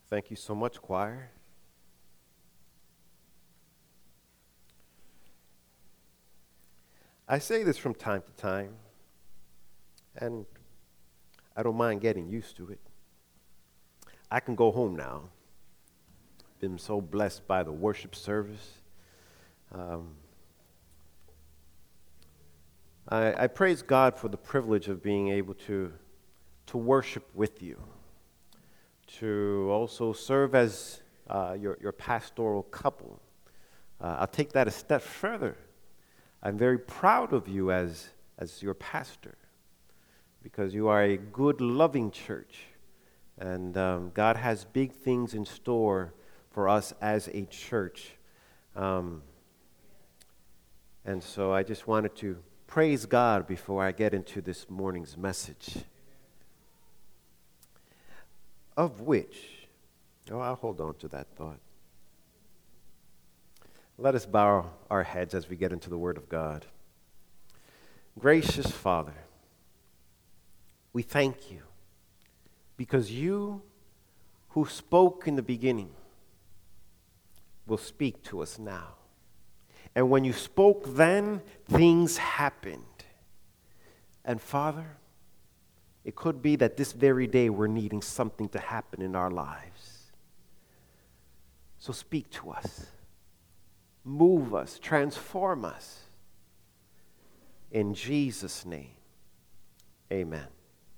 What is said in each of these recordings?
Thank you so much, choir. I say this from time to time, and I don't mind getting used to it. I can go home now. Been so blessed by the worship service. I praise God for the privilege of being able to worship with you, to also serve as your pastoral couple. I'll take that a step further. I'm very proud of you as your pastor, because you are a good, loving church, and God has big things in store for us as a church. And so I just wanted to praise God before I get into this morning's message. Of which, I'll hold on to that thought. Let us bow our heads as we get into the Word of God. Gracious Father, we thank you because you who spoke in the beginning will speak to us now. And when you spoke then, things happened. And Father, it could be that this very day we're needing something to happen in our lives. So speak to us. Move us, transform us. In Jesus' name, amen.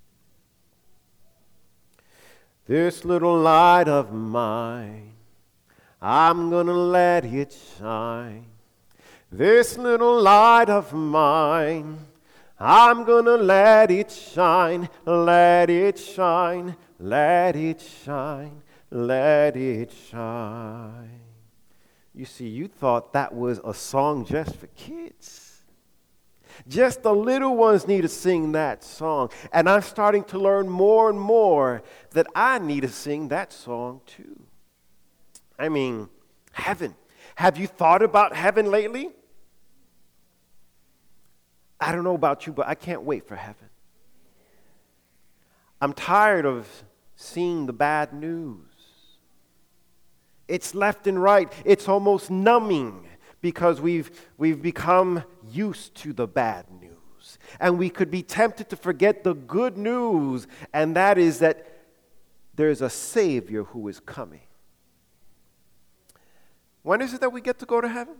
This little light of mine, I'm gonna let it shine. This little light of mine, I'm gonna let it shine, let it shine, let it shine, let it shine. You see, you thought that was a song just for kids. Just the little ones need to sing that song. And I'm starting to learn more and more that I need to sing that song too. I mean, heaven. Have you thought about heaven lately? I don't know about you, but I can't wait for heaven. I'm tired of seeing the bad news. It's left and right. It's almost numbing because we've become used to the bad news. And we could be tempted to forget the good news, and that is that there's a Savior who is coming. When is it that we get to go to heaven?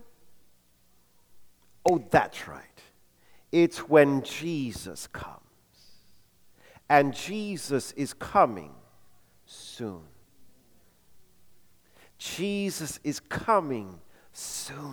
Oh, that's right. It's when Jesus comes. And Jesus is coming soon. Jesus is coming soon.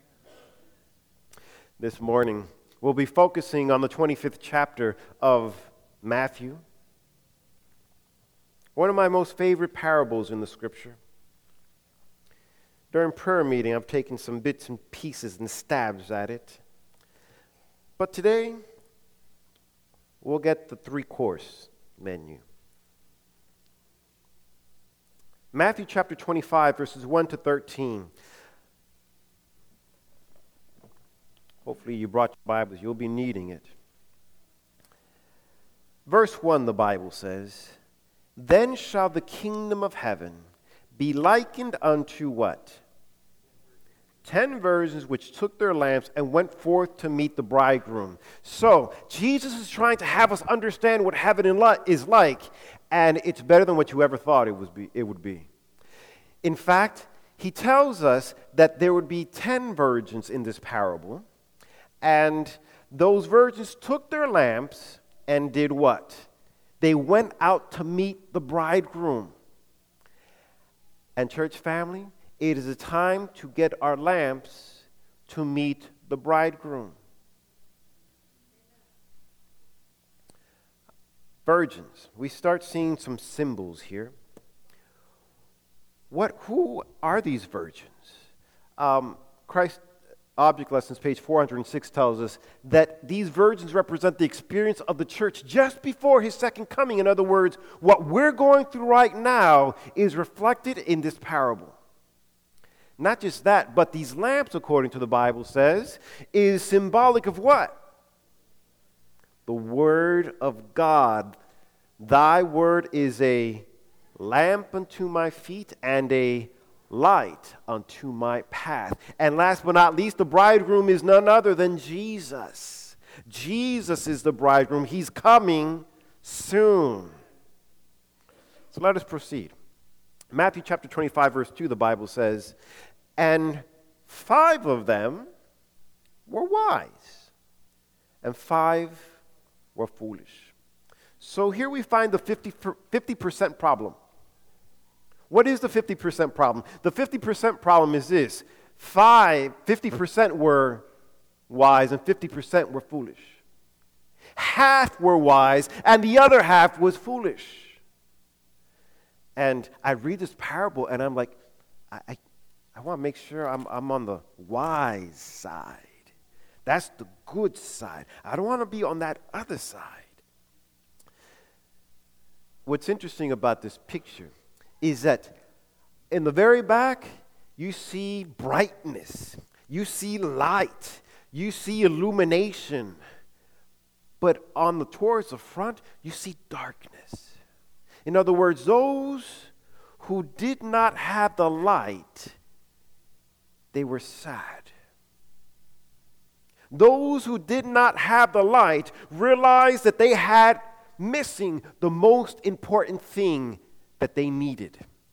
This morning, we'll be focusing on the 25th chapter of Matthew. One of my most favorite parables in the scripture. During prayer meeting, I've taken some bits and pieces and stabs at it. But today, we'll get the 3-course menu. Matthew chapter 25, verses 1 to 13. Hopefully you brought your Bibles. You'll be needing it. Verse 1, the Bible says, "Then shall the kingdom of heaven be likened unto" what? 10 virgins which took their lamps and went forth to meet the bridegroom. So, Jesus is trying to have us understand what heaven is like, and it's better than what you ever thought it would be. In fact, he tells us that there would be 10 virgins in this parable, and those virgins took their lamps and did what? They went out to meet the bridegroom. And church family, it is a time to get our lamps to meet the bridegroom. Virgins. We start seeing some symbols here. Who are these virgins? Christ Object Lessons, page 406, tells us that these virgins represent the experience of the church just before his second coming. In other words, what we're going through right now is reflected in this parable. Not just that, but these lamps, according to the Bible says, is symbolic of what? The Word of God. Thy word is a lamp unto my feet and a light unto my path. And last but not least, the bridegroom is none other than Jesus. Jesus is the bridegroom. He's coming soon. So let us proceed. Matthew chapter 25, verse 2, the Bible says, and 5 of them were wise, and 5 were foolish. So here we find the 50% problem. What is the 50% problem? The 50% problem is this. 50% were wise and 50% were foolish. Half were wise and the other half was foolish. And I read this parable and I'm like, I want to make sure I'm on the wise side. That's the good side. I don't want to be on that other side. What's interesting about this picture is that in the very back, you see brightness, you see light, you see illumination. But towards the front, you see darkness. In other words, those who did not have the light, they were sad. Those who did not have the light realized that they had missing the most important thing that they needed.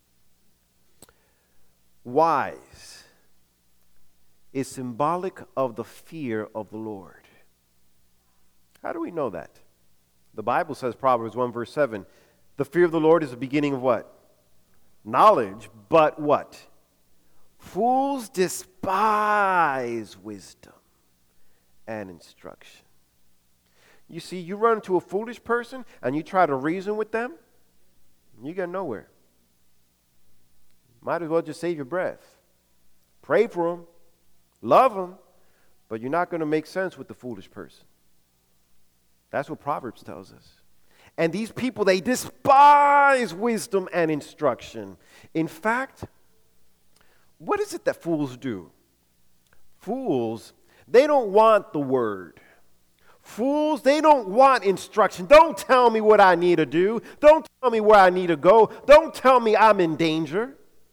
Wise is symbolic of the fear of the Lord. How do we know that? The Bible says, Proverbs 1 verse 7, the fear of the Lord is the beginning of what? Knowledge, but what? Fools despise wisdom and instruction. You see, you run into a foolish person and you try to reason with them, you get nowhere. Might as well just save your breath. Pray for them, love them, but you're not going to make sense with the foolish person. That's what Proverbs tells us. And these people, they despise wisdom and instruction. In fact, what is it that fools do? Fools, they don't want the word. Fools, they don't want instruction. Don't tell me what I need to do. Don't tell me where I need to go. Don't tell me I'm in danger.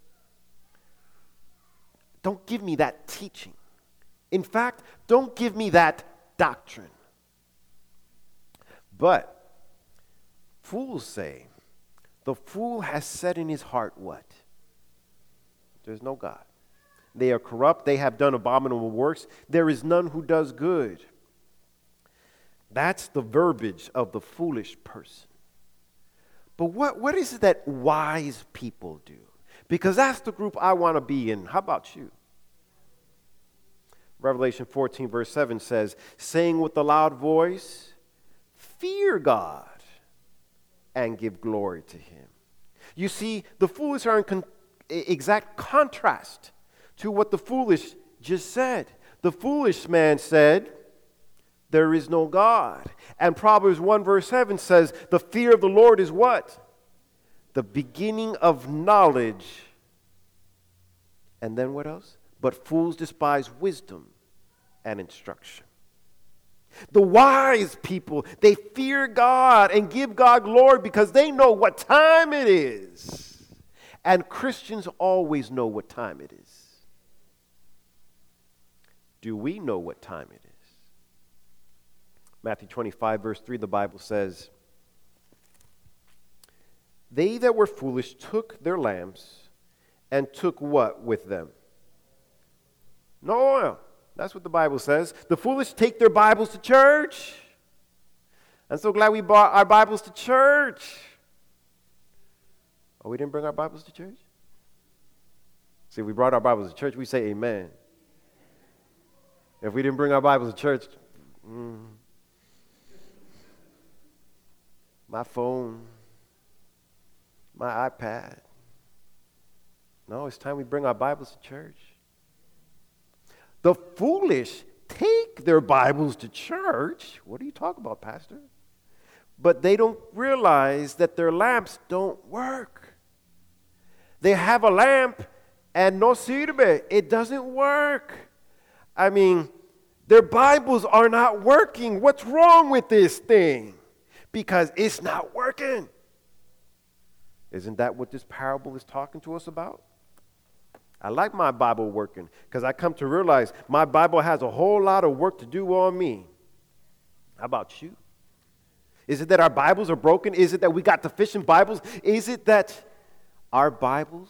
Don't give me that teaching. In fact, don't give me that doctrine. But fools say, the fool has said in his heart what? There's no God. They are corrupt. They have done abominable works. There is none who does good. That's the verbiage of the foolish person. But what is it that wise people do? Because that's the group I want to be in. How about you? Revelation 14 verse 7 says, saying with a loud voice, fear God and give glory to him. You see, the foolish are in exact contrast to what the foolish just said. The foolish man said, there is no God. And Proverbs 1 verse 7 says, the fear of the Lord is what? The beginning of knowledge. And then what else? But fools despise wisdom and instruction. The wise people, they fear God and give God glory because they know what time it is. And Christians always know what time it is. Do we know what time it is? Matthew 25, verse 3, the Bible says, they that were foolish took their lamps and took what with them? No oil. That's what the Bible says. The foolish take their Bibles to church. I'm so glad we brought our Bibles to church. Oh, we didn't bring our Bibles to church? See, if we brought our Bibles to church, we say amen. If we didn't bring our Bibles to church, my phone, my iPad. No, it's time we bring our Bibles to church. The foolish take their Bibles to church. What are you talking about, Pastor? But they don't realize that their lamps don't work. They have a lamp and no sirve. It doesn't work. I mean, their Bibles are not working. What's wrong with this thing? Because it's not working. Isn't that what this parable is talking to us about? I like my Bible working because I come to realize my Bible has a whole lot of work to do on me. How about you? Is it that our Bibles are broken? Is it that we got deficient Bibles? Is it that our Bibles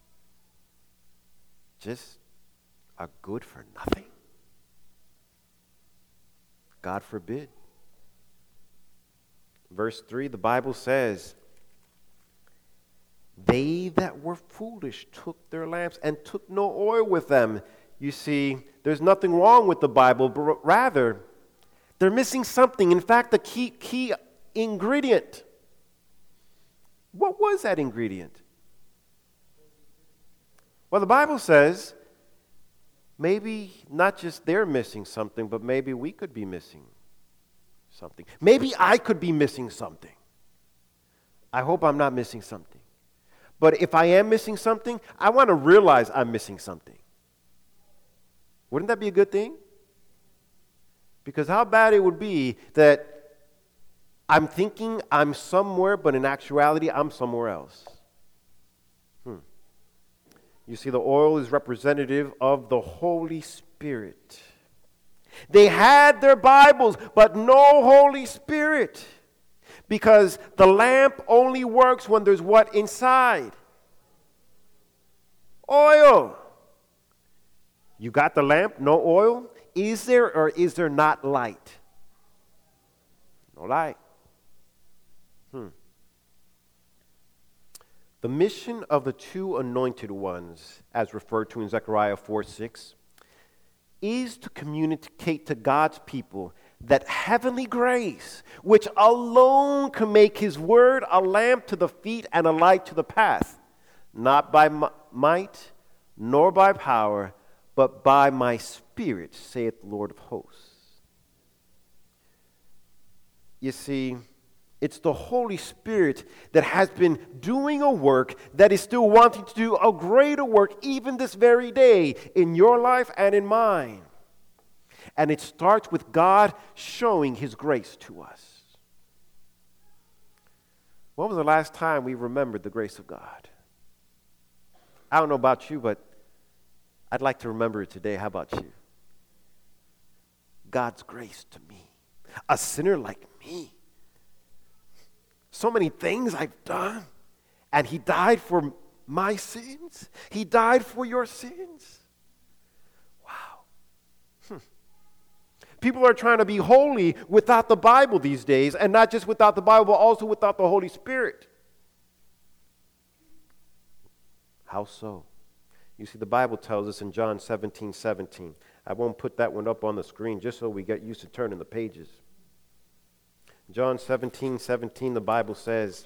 just are good for nothing? God forbid. Verse 3, the Bible says, they that were foolish took their lamps and took no oil with them. You see, there's nothing wrong with the Bible, but rather, they're missing something. In fact, the key ingredient. What was that ingredient? Well, the Bible says maybe not just they're missing something, but maybe we could be missing something. Maybe I could be missing something. I hope I'm not missing something. But if I am missing something, I want to realize I'm missing something. Wouldn't that be a good thing? Because how bad it would be that I'm thinking I'm somewhere, but in actuality, I'm somewhere else. You see, the oil is representative of the Holy Spirit. They had their Bibles, but no Holy Spirit. Because the lamp only works when there's what inside? Oil. You got the lamp, no oil? Is there or is there not light? No light. The mission of the two anointed ones, as referred to in Zechariah 4:6, is to communicate to God's people that heavenly grace, which alone can make his word a lamp to the feet and a light to the path, not by might nor by power, but by my Spirit, saith the Lord of hosts. You see, it's the Holy Spirit that has been doing a work that is still wanting to do a greater work even this very day in your life and in mine. And it starts with God showing his grace to us. When was the last time we remembered the grace of God? I don't know about you, but I'd like to remember it today. How about you? God's grace to me, a sinner like me. So many things I've done, and he died for my sins. He died for your sins. Wow. People are trying to be holy without the Bible these days, and not just without the Bible, but also without the Holy Spirit. How so? You see, the Bible tells us in John 17:17. I won't put that one up on the screen just so we get used to turning the pages. John 17:17, the Bible says,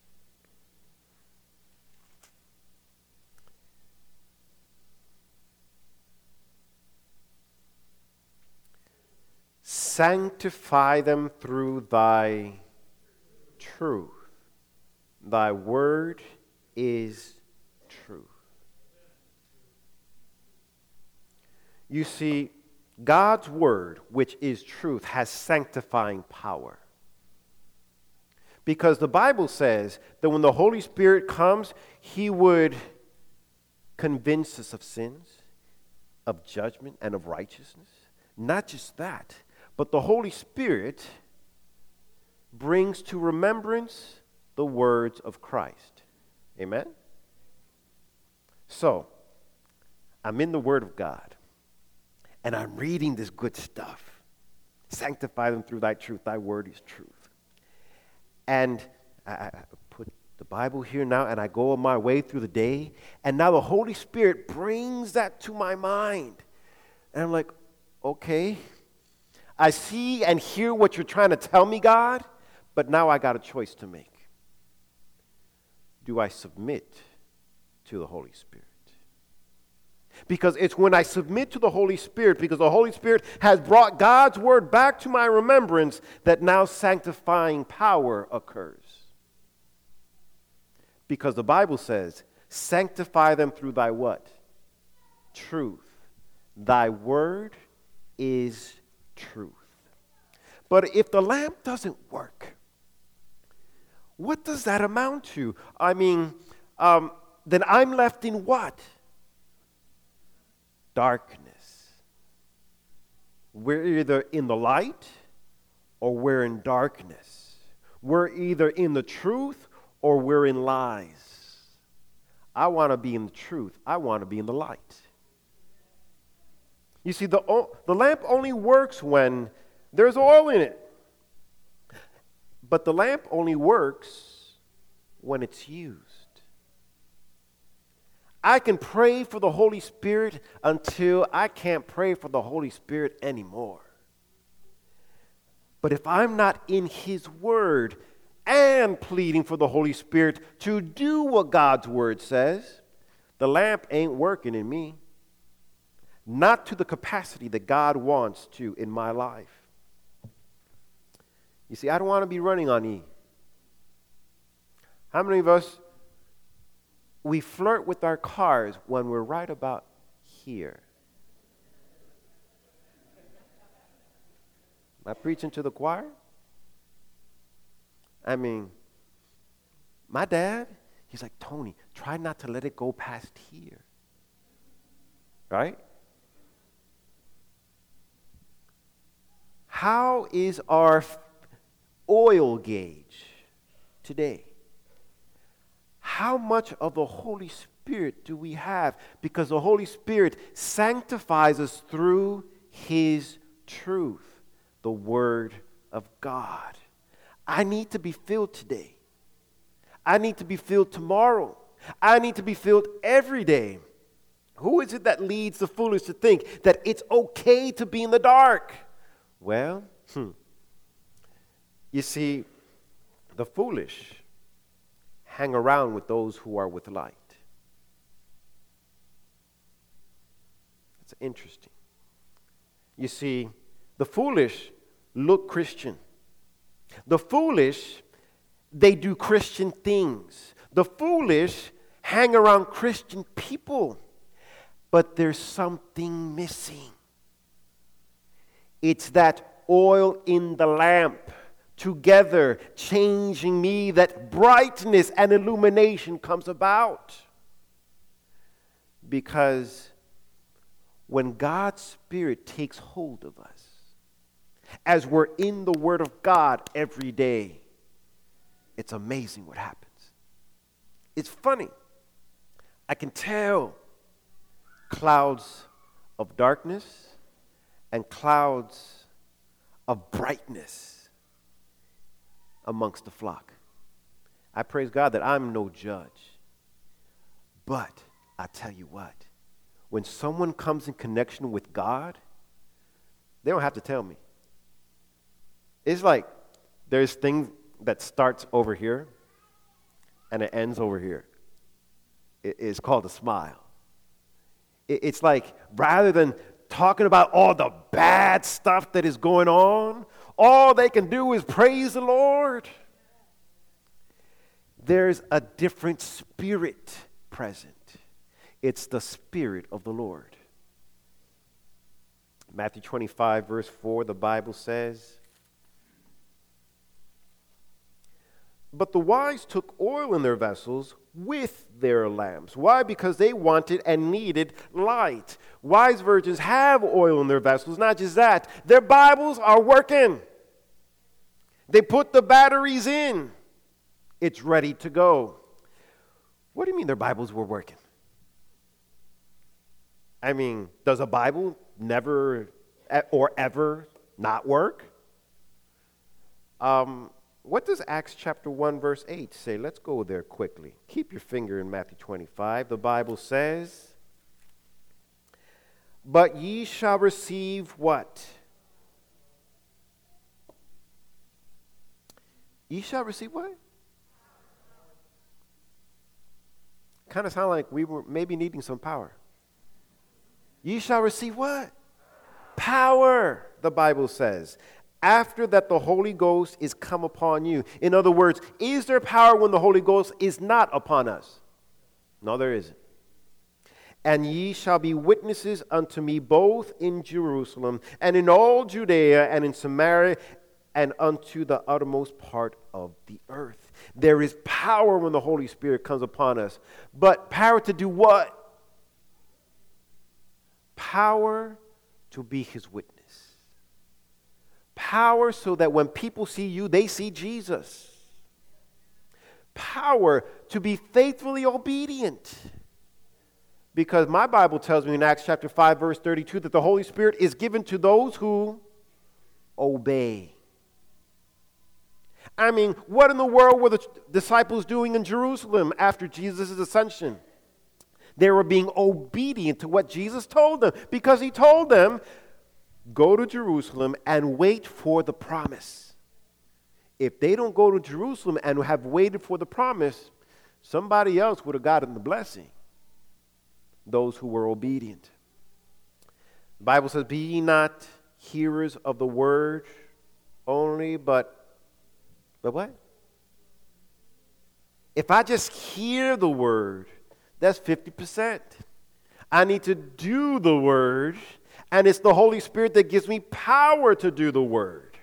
sanctify them through thy truth. Thy word is truth. You see, God's word, which is truth, has sanctifying power. Because the Bible says that when the Holy Spirit comes, he would convince us of sins, of judgment, and of righteousness. Not just that, but the Holy Spirit brings to remembrance the words of Christ. Amen? So, I'm in the Word of God, and I'm reading this good stuff. Sanctify them through thy truth. Thy word is truth. And I put the Bible here now, and I go on my way through the day, and now the Holy Spirit brings that to my mind. And I'm like, okay, I see and hear what you're trying to tell me, God, but now I got a choice to make. Do I submit to the Holy Spirit? Because it's when I submit to the Holy Spirit, because the Holy Spirit has brought God's word back to my remembrance, that now sanctifying power occurs. Because the Bible says, sanctify them through thy what? Truth. Thy word is truth. But if the lamp doesn't work, What does that amount to? I mean, then I'm left in what? Darkness. We're either in the light or we're in darkness. We're either in the truth or we're in lies. I want to be in the truth. I want to be in the light. You see, the lamp only works when there's oil in it. But the lamp only works when it's used. I can pray for the Holy Spirit until I can't pray for the Holy Spirit anymore. But if I'm not in His Word and pleading for the Holy Spirit to do what God's Word says, the lamp ain't working in me. Not to the capacity that God wants to in my life. You see, I don't want to be running on E. How many of us, we flirt with our cars when we're right about here? Am I preaching to the choir? I mean, my dad, he's like, Tony, try not to let it go past here. Right? How is our oil gauge today? How much of the Holy Spirit do we have? Because the Holy Spirit sanctifies us through His truth, the Word of God. I need to be filled today. I need to be filled tomorrow. I need to be filled every day. Who is it that leads the foolish to think that it's okay to be in the dark? Well, you see, the foolish hang around with those who are with light. It's interesting. You see, the foolish look Christian. The foolish, they do Christian things. The foolish hang around Christian people. But there's something missing. It's that oil in the lamp together changing me, that brightness and illumination comes about. Because when God's Spirit takes hold of us, as we're in the Word of God every day, it's amazing what happens. It's funny. I can tell clouds of darkness and clouds of brightness amongst the flock. I praise God that I'm no judge. But I tell you what, when someone comes in connection with God, they don't have to tell me. It's like there's things that starts over here and it ends over here. It's called a smile. It's like rather than talking about all the bad stuff that is going on, all they can do is praise the Lord. There's a different spirit present. It's the Spirit of the Lord. Matthew 25, verse 4, the Bible says, "But the wise took oil in their vessels with their lamps." Why? Because they wanted and needed light. Wise virgins have oil in their vessels. Not just that, their Bibles are working. They put the batteries in. It's ready to go. What do you mean their Bibles were working? I mean, does a Bible never or ever not work? What does Acts chapter 1, verse 8 say? Let's go there quickly. Keep your finger in Matthew 25. The Bible says, "But ye shall receive" what? Ye shall receive what? Kind of sound like we were maybe needing some power. Ye shall receive what? Power, the Bible says. After that the Holy Ghost is come upon you. In other words, is there power when the Holy Ghost is not upon us? No, there isn't. "And ye shall be witnesses unto me both in Jerusalem and in all Judea and in Samaria and unto the uttermost part of the earth. There is power when the Holy Spirit comes upon us. But power to do what? Power to be his witness. Power so that when people see you, they see Jesus. Power to be faithfully obedient. Because my Bible tells me in Acts chapter 5, verse 32, that the Holy Spirit is given to those who obey. I mean, what in the world were the disciples doing in Jerusalem after Jesus' ascension? They were being obedient to what Jesus told them, because he told them, go to Jerusalem and wait for the promise. If they don't go to Jerusalem and have waited for the promise, somebody else would have gotten the blessing. Those who were obedient. The Bible says, be ye not hearers of the word only, but what? If I just hear the word, that's 50%. I need to do the word, and it's the Holy Spirit that gives me power to do the word.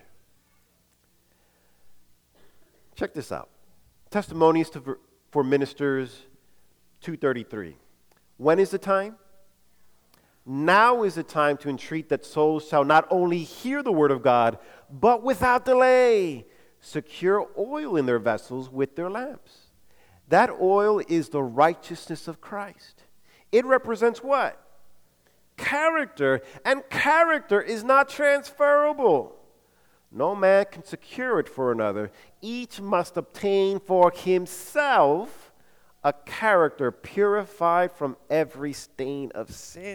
Check this out. Testimonies for Ministers 233. When is the time? Now is the time to entreat that souls shall not only hear the word of God, but without delay secure oil in their vessels with their lamps. That oil is the righteousness of Christ. It represents what? Character. And character is not transferable. No man can secure it for another. Each must obtain for himself a character purified from every stain of sin.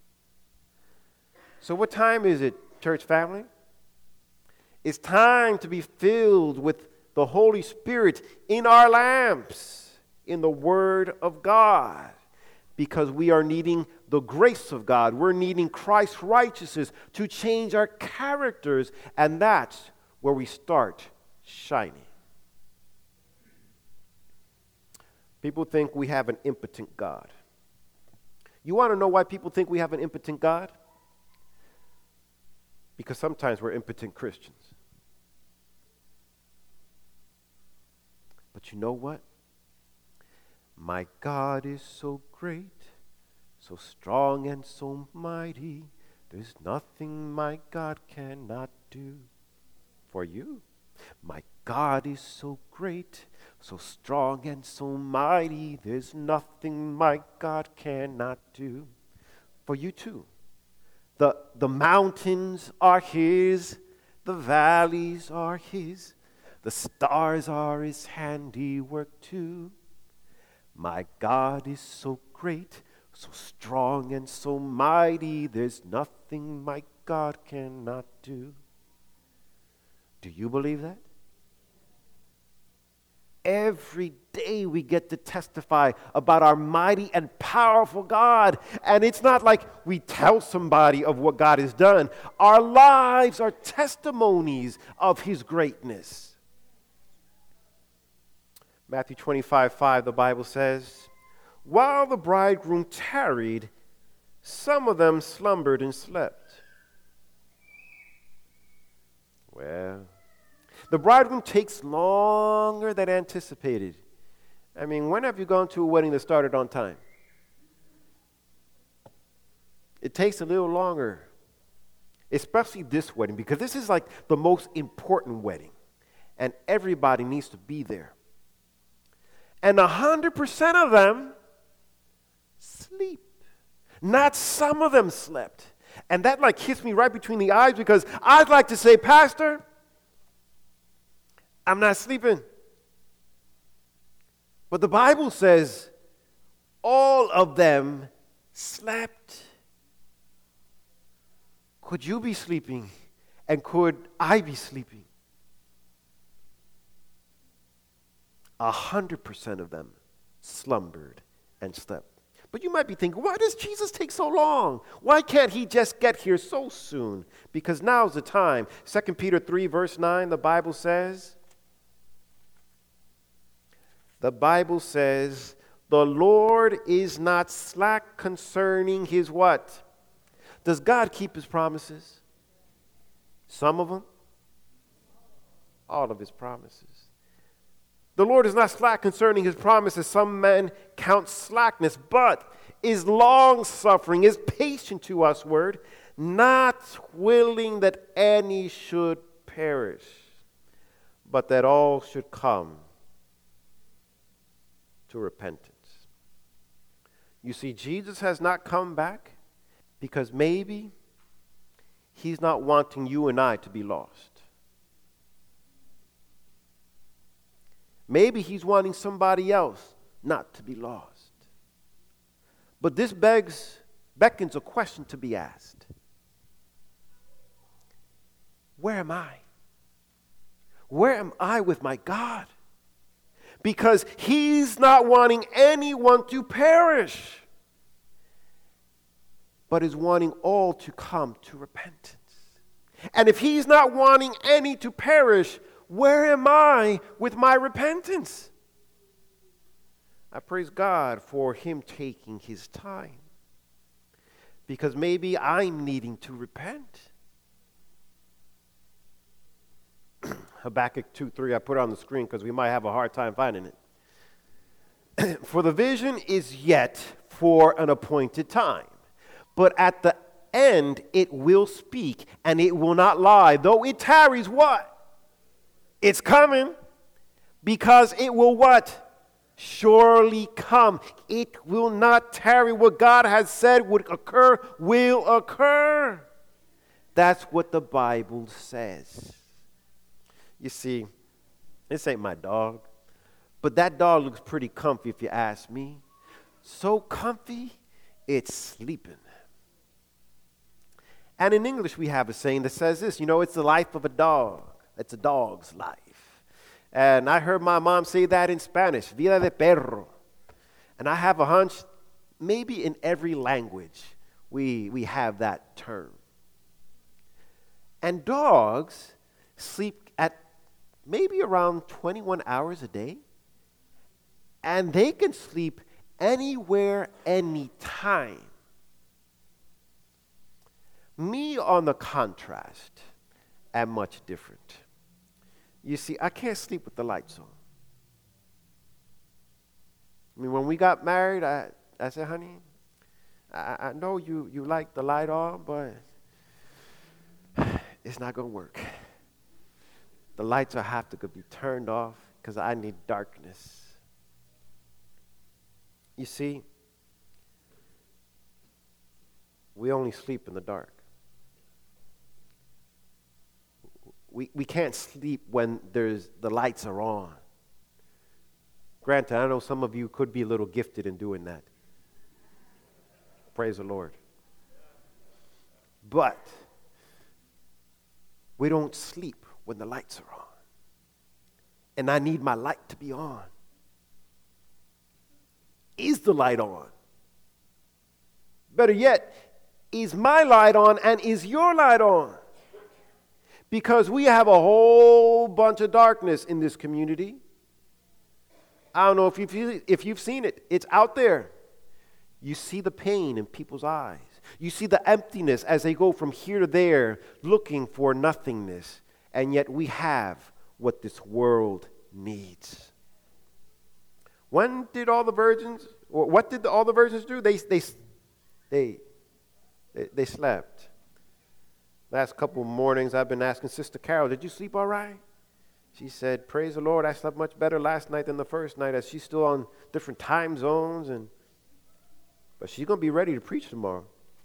So what time is it, church family? It's time to be filled with the Holy Spirit in our lamps, in the Word of God, because we are needing the grace of God. We're needing Christ's righteousness to change our characters, and that's where we start shining. People think we have an impotent God. You want to know why people think we have an impotent God? Because sometimes we're impotent Christians. But you know what? My God is so great, so strong and so mighty. There's nothing my God cannot do for you. My God is so great, so strong and so mighty. There's nothing my God cannot do for you too. The mountains are his, the valleys are his, the stars are his handiwork too. My God is so great, so strong and so mighty. There's nothing my God cannot do. Do you believe that? Every day we get to testify about our mighty and powerful God. And it's not like we tell somebody of what God has done. Our lives are testimonies of his greatness. Matthew 25:5, the Bible says, while the bridegroom tarried, some of them slumbered and slept. Well, the bridegroom takes longer than anticipated. I mean, when have you gone to a wedding that started on time? It takes a little longer, especially this wedding, because this is like the most important wedding, and everybody needs to be there. And 100% of them sleep. Not some of them slept. And that like hits me right between the eyes, because I'd like to say, Pastor, I'm not sleeping. But the Bible says all of them slept. Could you be sleeping? And could I be sleeping? 100% of them slumbered and slept. But you might be thinking, why does Jesus take so long? Why can't he just get here so soon? Because now's the time. 2 Peter 3, verse 9, the Bible says, the Lord is not slack concerning his what? Does God keep his promises? Some of them. all of his promises. The Lord is not slack concerning his promises. Some men count slackness, but is long-suffering, is patient to us, not willing that any should perish, but that all should come to repentance. You see, Jesus has not come back because maybe he's not wanting you and I to be lost. Maybe he's wanting somebody else not to be lost. But this beckons a question to be asked. Where am I? Where am I with my God? Because he's not wanting anyone to perish, but is wanting all to come to repentance. And if he's not wanting any to perish, where am I with my repentance? I praise God for him taking his time, because maybe I'm needing to repent. Habakkuk 2:3, I put it on the screen because we might have a hard time finding it. For the vision is yet for an appointed time, but at the end it will speak, and it will not lie. Though it tarries, what? It's coming, because it will what? Surely come. It will not tarry. What God has said would occur will occur. That's what the Bible says. You see, this ain't my dog, but that dog looks pretty comfy if you ask me. So comfy, it's sleeping. And in English, we have a saying that says this, it's the life of a dog. It's a dog's life. And I heard my mom say that in Spanish, vida de perro. And I have a hunch, maybe in every language, we have that term. And dogs sleep at maybe around 21 hours a day. And they can sleep anywhere, anytime. Me, on the contrast, am much different. You see, I can't sleep with the lights on. I mean, when we got married, I said, honey, I know you like the light on, but it's not going to work. The lights will have to be turned off because I need darkness. You see, we only sleep in the dark. We can't sleep when the lights are on. Granted, I know some of you could be a little gifted in doing that. Praise the Lord. But we don't sleep when the lights are on. And I need my light to be on. Is the light on? Better yet, is my light on and is your light on? Because we have a whole bunch of darkness in this community. I don't know if you've seen it. It's out there. You see the pain in people's eyes. You see the emptiness as they go from here to there looking for nothingness. And yet we have what this world needs. What did all the virgins do? They slept. Last couple of mornings I've been asking Sister Carol, did you sleep all right? She said, praise the Lord, I slept much better last night than the first night, as she's still on different time zones, but she's going to be ready to preach tomorrow.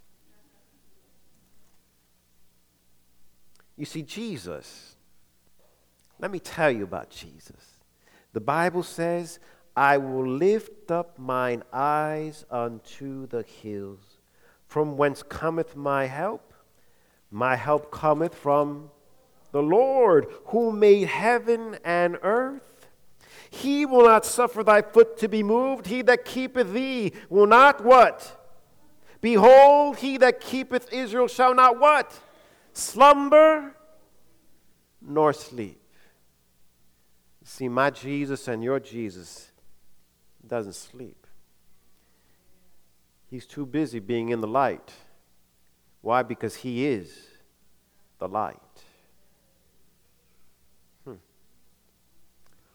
You see, Jesus, let me tell you about Jesus. The Bible says, I will lift up mine eyes unto the hills, from whence cometh my help. My help cometh from the Lord, who made heaven and earth. He will not suffer thy foot to be moved. He that keepeth thee will not what? Behold, he that keepeth Israel shall not what? Slumber nor sleep. See, my Jesus and your Jesus doesn't sleep. He's too busy being in the light. Why? Because he is the light.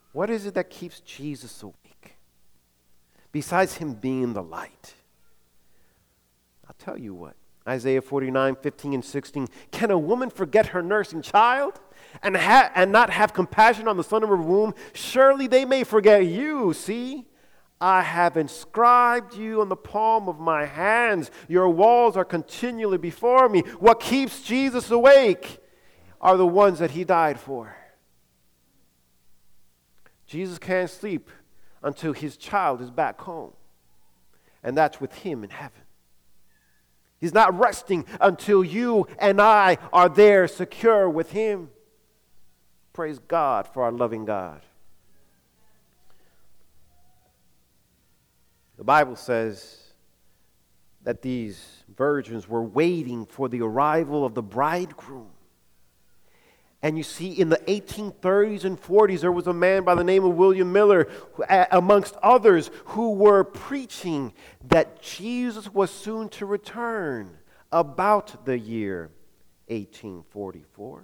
What is it that keeps Jesus awake? Besides him being the light. I'll tell you what. Isaiah 49:15 and 16. Can a woman forget her nursing child and not have compassion on the son of her womb? Surely they may forget you. See, I have inscribed you on the palm of my hands. Your walls are continually before me. What keeps Jesus awake are the ones that he died for. Jesus can't sleep until his child is back home. And that's with him in heaven. He's not resting until you and I are there secure with him. Praise God for our loving God. The Bible says that these virgins were waiting for the arrival of the bridegroom. And you see, in the 1830s and 40s, there was a man by the name of William Miller, amongst others, who were preaching that Jesus was soon to return about the year 1844.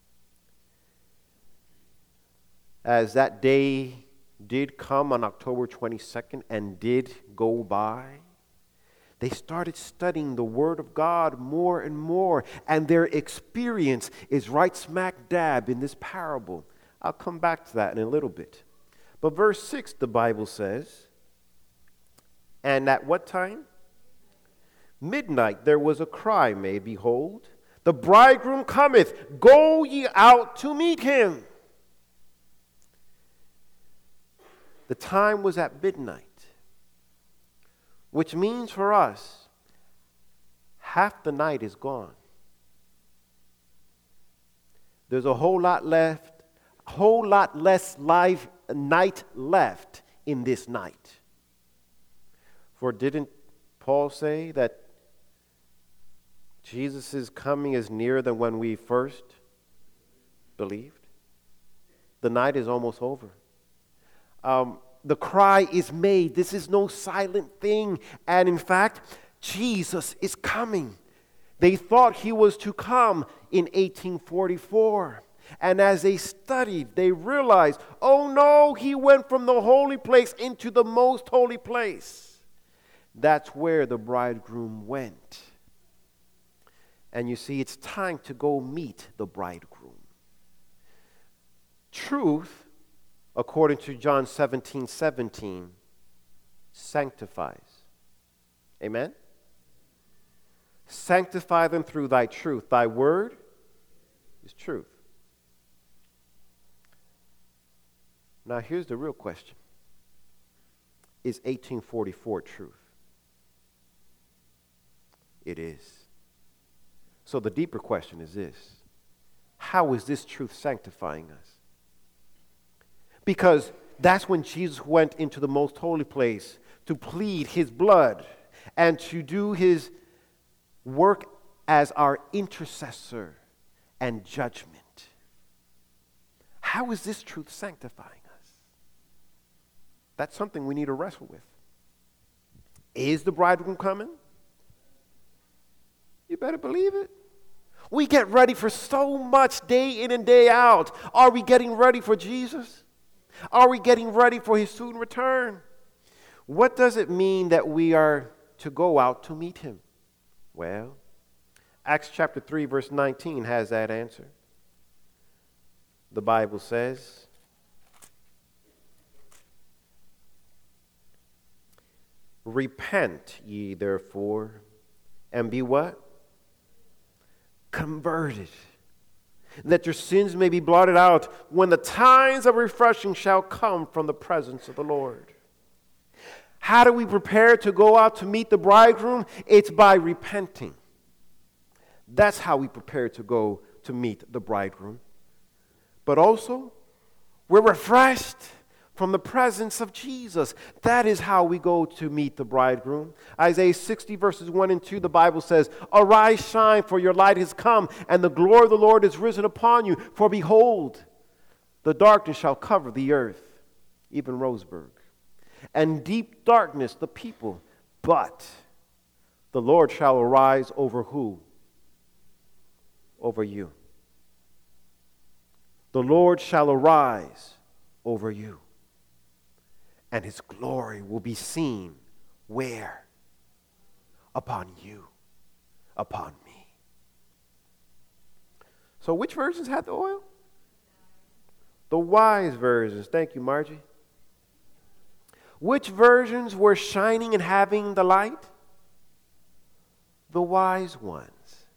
As that day did come on October 22nd and did go by, they started studying the Word of God more and more, and their experience is right smack dab in this parable. I'll come back to that in a little bit. But verse 6, the Bible says, and at what time? Midnight there was a cry made, behold, the bridegroom cometh, go ye out to meet him. The time was at midnight. Which means for us, half the night is gone. There's a whole lot less night left in this night. For didn't Paul say that Jesus' coming is nearer than when we first believed? The night is almost over. The cry is made. This is no silent thing. And in fact, Jesus is coming. They thought he was to come in 1844. And as they studied, they realized, oh no, he went from the holy place into the most holy place. That's where the bridegroom went. And you see, it's time to go meet the bridegroom. Truth, according to John 17:17, sanctifies. Amen? Sanctify them through thy truth. Thy word is truth. Now here's the real question. Is 1844 truth? It is. So the deeper question is this. How is this truth sanctifying us? Because that's when Jesus went into the most holy place to plead his blood and to do his work as our intercessor and judgment. How is this truth sanctifying us? That's something we need to wrestle with. Is the bridegroom coming? You better believe it. We get ready for so much day in and day out. Are we getting ready for Jesus? Are we getting ready for his soon return? What does it mean that we are to go out to meet him? Well, Acts chapter 3, verse 19 has that answer. The Bible says, repent ye therefore, and be what? Converted, that your sins may be blotted out when the times of refreshing shall come from the presence of the Lord. How do we prepare to go out to meet the bridegroom? It's by repenting. That's how we prepare to go to meet the bridegroom. But also, we're refreshed from the presence of Jesus. That is how we go to meet the bridegroom. Isaiah 60 verses 1 and 2, the Bible says, arise, shine, for your light has come, and the glory of the Lord is risen upon you. For behold, the darkness shall cover the earth, even Roseburg, and deep darkness the people. But the Lord shall arise over who? Over you. The Lord shall arise over you. And his glory will be seen where? Upon you, upon me. So which versions had the oil? The wise versions. Thank you, Margie. Which versions were shining and having the light? The wise ones.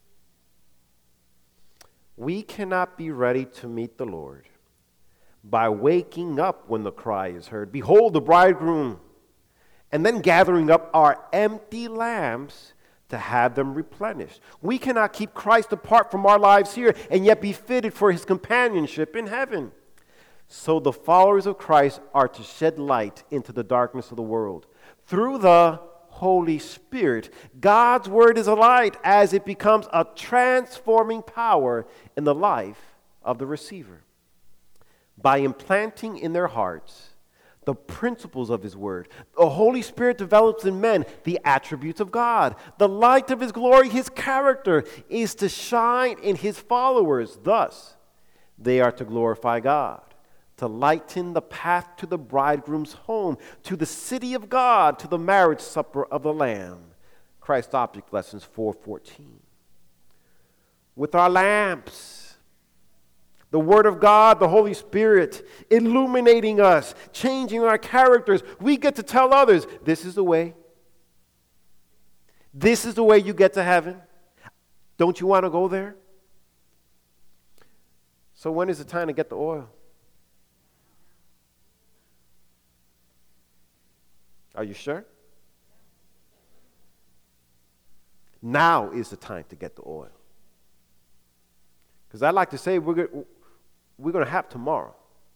We cannot be ready to meet the Lord by waking up when the cry is heard, "Behold the bridegroom," and then gathering up our empty lamps to have them replenished. We cannot keep Christ apart from our lives here and yet be fitted for his companionship in heaven. So the followers of Christ are to shed light into the darkness of the world. Through the Holy Spirit, God's word is a light as it becomes a transforming power in the life of the receiver. By implanting in their hearts the principles of his word, the Holy Spirit develops in men the attributes of God. The light of his glory, his character, is to shine in his followers. Thus, they are to glorify God, to lighten the path to the bridegroom's home, to the city of God, to the marriage supper of the Lamb. Christ Object Lessons 4:14. With our lamps, the Word of God, the Holy Spirit, illuminating us, changing our characters, we get to tell others, this is the way. This is the way you get to heaven. Don't you want to go there? So when is the time to get the oil? Are you sure? Now is the time to get the oil. Because I like to say we're going to have tomorrow.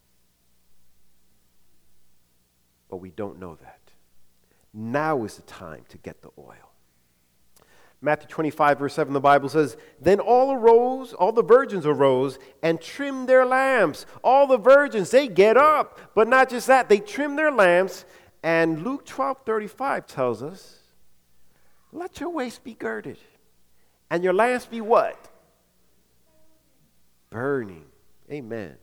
But we don't know that. Now is the time to get the oil. Matthew 25, verse 7, the Bible says, "Then all the virgins arose and trimmed their lamps." All the virgins, they get up. But not just that, they trim their lamps. And Luke 12:35 tells us, "Let your waist be girded, and your lamps be" what? Burning. Amen.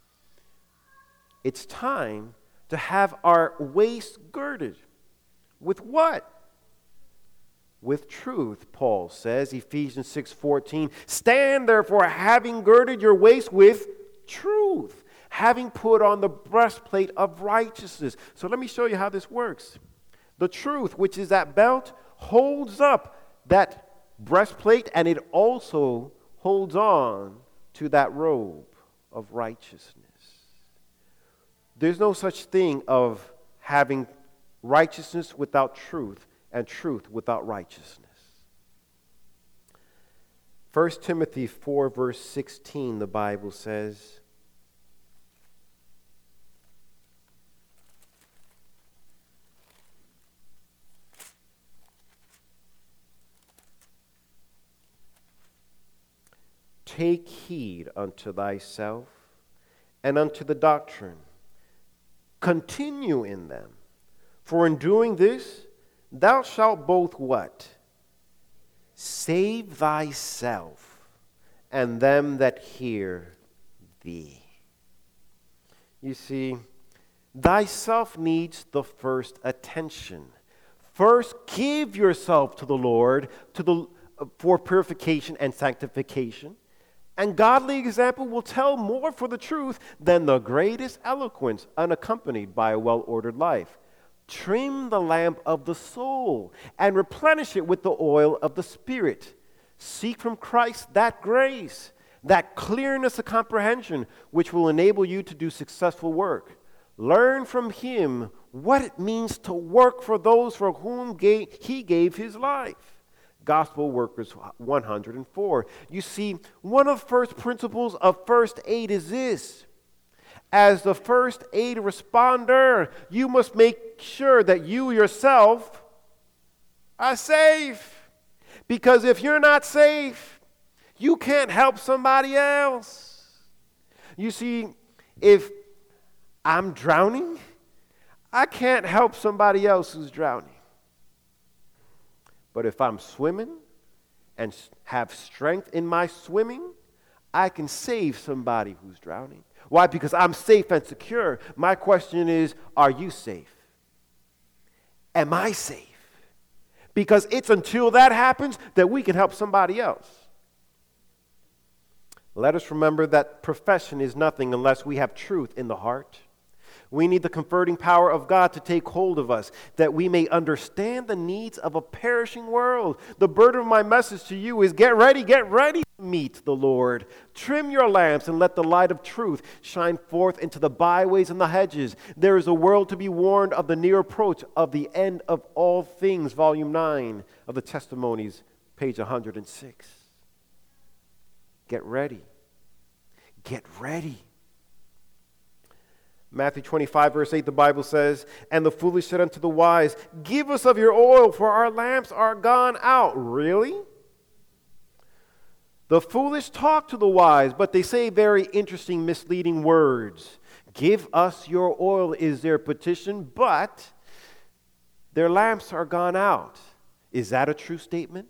It's time to have our waist girded. With what? With truth, Paul says, Ephesians 6:14. "Stand therefore, having girded your waist with truth, having put on the breastplate of righteousness." So let me show you how this works. The truth, which is that belt, holds up that breastplate, and it also holds on to that robe of righteousness. There's no such thing of having righteousness without truth and truth without righteousness. 1 Timothy 4, verse 16, the Bible says, "Take heed unto thyself and unto the doctrine. Continue in them. For in doing this, thou shalt both" what? "Save thyself and them that hear thee." You see, thyself needs the first attention. First, give yourself to the Lord for purification and sanctification. And godly example will tell more for the truth than the greatest eloquence unaccompanied by a well-ordered life. Trim the lamp of the soul and replenish it with the oil of the Spirit. Seek from Christ that grace, that clearness of comprehension which will enable you to do successful work. Learn from him what it means to work for those for whom he gave his life. Gospel Workers 104. You see, one of the first principles of first aid is this. As the first aid responder, you must make sure that you yourself are safe. Because if you're not safe, you can't help somebody else. You see, if I'm drowning, I can't help somebody else who's drowning. But if I'm swimming and have strength in my swimming, I can save somebody who's drowning. Why? Because I'm safe and secure. My question is, are you safe? Am I safe? Because it's until that happens that we can help somebody else. Let us remember that profession is nothing unless we have truth in the heart. We need the comforting power of God to take hold of us, that we may understand the needs of a perishing world. The burden of my message to you is get ready to meet the Lord. Trim your lamps and let the light of truth shine forth into the byways and the hedges. There is a world to be warned of the near approach of the end of all things, volume 9 of the Testimonies, page 106. Get ready. Get ready. Matthew 25, verse 8, the Bible says, "And the foolish said unto the wise, Give us of your oil, for our lamps are gone out." Really? The foolish talk to the wise, but they say very interesting, misleading words. Give us your oil is their petition, but their lamps are gone out. Is that a true statement?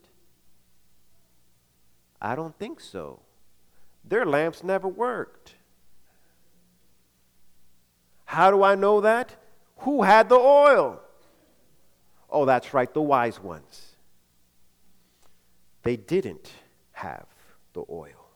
I don't think so. Their lamps never worked. How do I know that? Who had the oil? Oh, that's right, the wise ones. They didn't have the oil.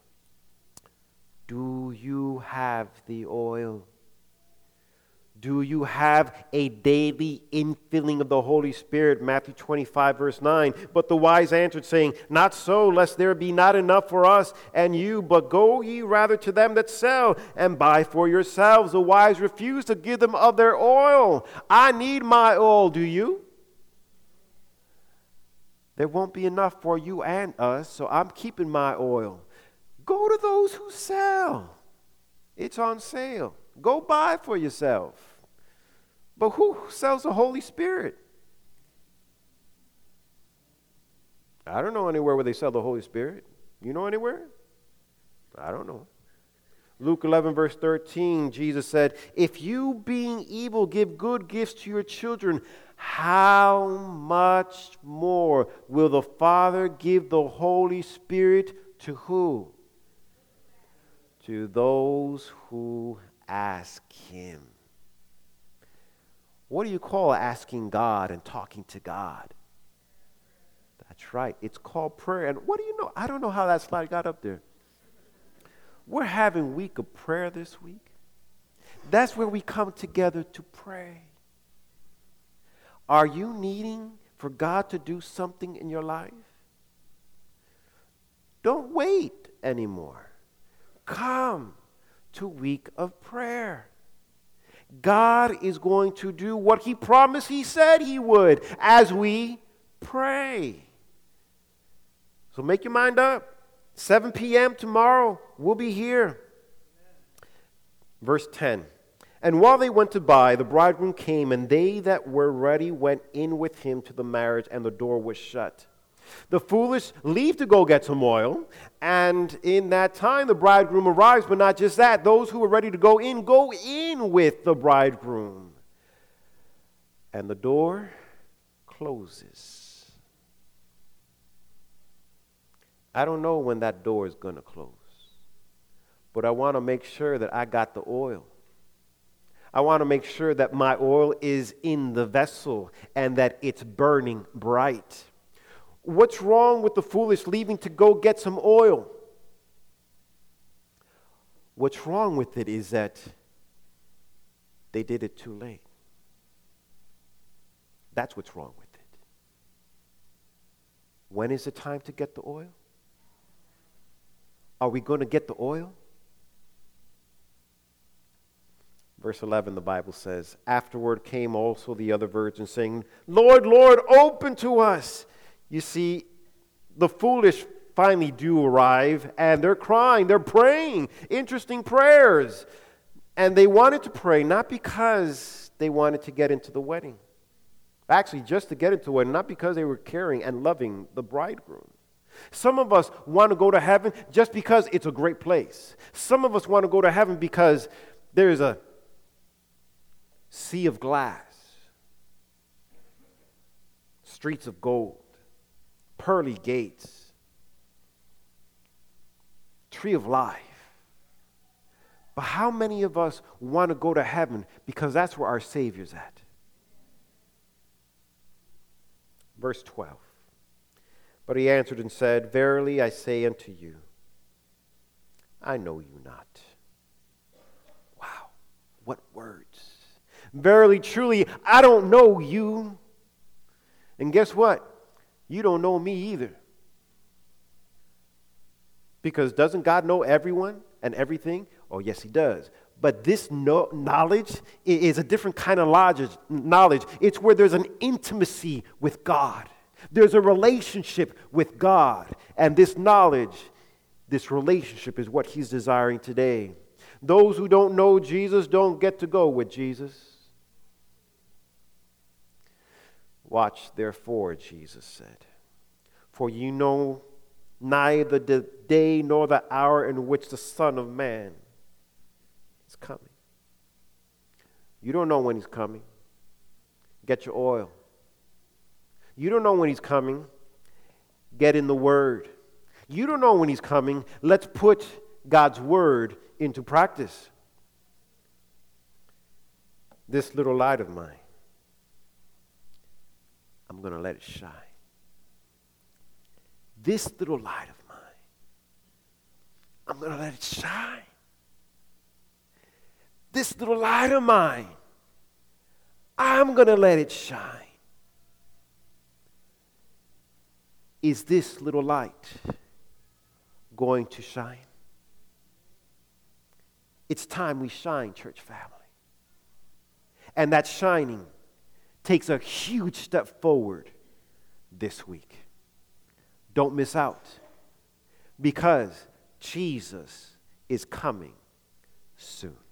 Do you have the oil? Do you have a daily infilling of the Holy Spirit? Matthew 25, verse 9. But the wise answered, saying, Not so, lest there be not enough for us and you, but go ye rather to them that sell, and buy for yourselves. The wise refused to give them of their oil. I need my oil, do you? There won't be enough for you and us, so I'm keeping my oil. Go to those who sell. It's on sale. Go buy for yourself. But who sells the Holy Spirit? I don't know anywhere where they sell the Holy Spirit. You know anywhere? I don't know. Luke 11, verse 13, Jesus said, If you, being evil, give good gifts to your children, how much more will the Father give the Holy Spirit to who? To those who ask Him. What do you call asking God and talking to God? That's right. It's called prayer. And what do you know? I don't know how that slide got up there. We're having week of prayer this week. That's where we come together to pray. Are you needing for God to do something in your life? Don't wait anymore. Come to week of prayer. God is going to do what He promised He said He would as we pray. So make your mind up. 7 p.m. tomorrow, we'll be here. Verse 10. And while they went to buy, the bridegroom came, and they that were ready went in with him to the marriage, and the door was shut. The foolish leave to go get some oil, and in that time the bridegroom arrives, but not just that. Those who are ready to go in with the bridegroom. And the door closes. I don't know when that door is going to close, but I want to make sure that I got the oil. I want to make sure that my oil is in the vessel and that it's burning bright. What's wrong with the foolish leaving to go get some oil? What's wrong with it is that they did it too late. That's what's wrong with it. When is the time to get the oil? Are we going to get the oil? Verse 11, the Bible says, Afterward came also the other virgins, saying, Lord, Lord, open to us. You see, the foolish finally do arrive, and they're crying, they're praying, interesting prayers. And they wanted to pray not because they wanted to get into the wedding. Actually, just to get into the wedding, not because they were caring and loving the bridegroom. Some of us want to go to heaven just because it's a great place. Some of us want to go to heaven because there's a sea of glass, streets of gold, pearly gates, tree of life. But how many of us want to go to heaven because that's where our Savior's at? Verse 12. But he answered and said, Verily I say unto you, I know you not. Wow, what words. Verily, truly, I don't know you. And guess what? You don't know me either. Because doesn't God know everyone and everything? Oh, yes, he does. But this knowledge is a different kind of knowledge. It's where there's an intimacy with God. There's a relationship with God. And this knowledge, this relationship is what he's desiring today. Those who don't know Jesus don't get to go with Jesus. Watch, therefore, Jesus said, for you know neither the day nor the hour in which the Son of Man is coming. You don't know when he's coming. Get your oil. You don't know when he's coming. Get in the Word. You don't know when he's coming. Let's put God's Word into practice. This little light of mine, I'm going to let it shine. This little light of mine, I'm going to let it shine. This little light of mine, I'm going to let it shine. Is this little light going to shine? It's time we shine, church family. And that shining takes a huge step forward this week. Don't miss out, because Jesus is coming soon.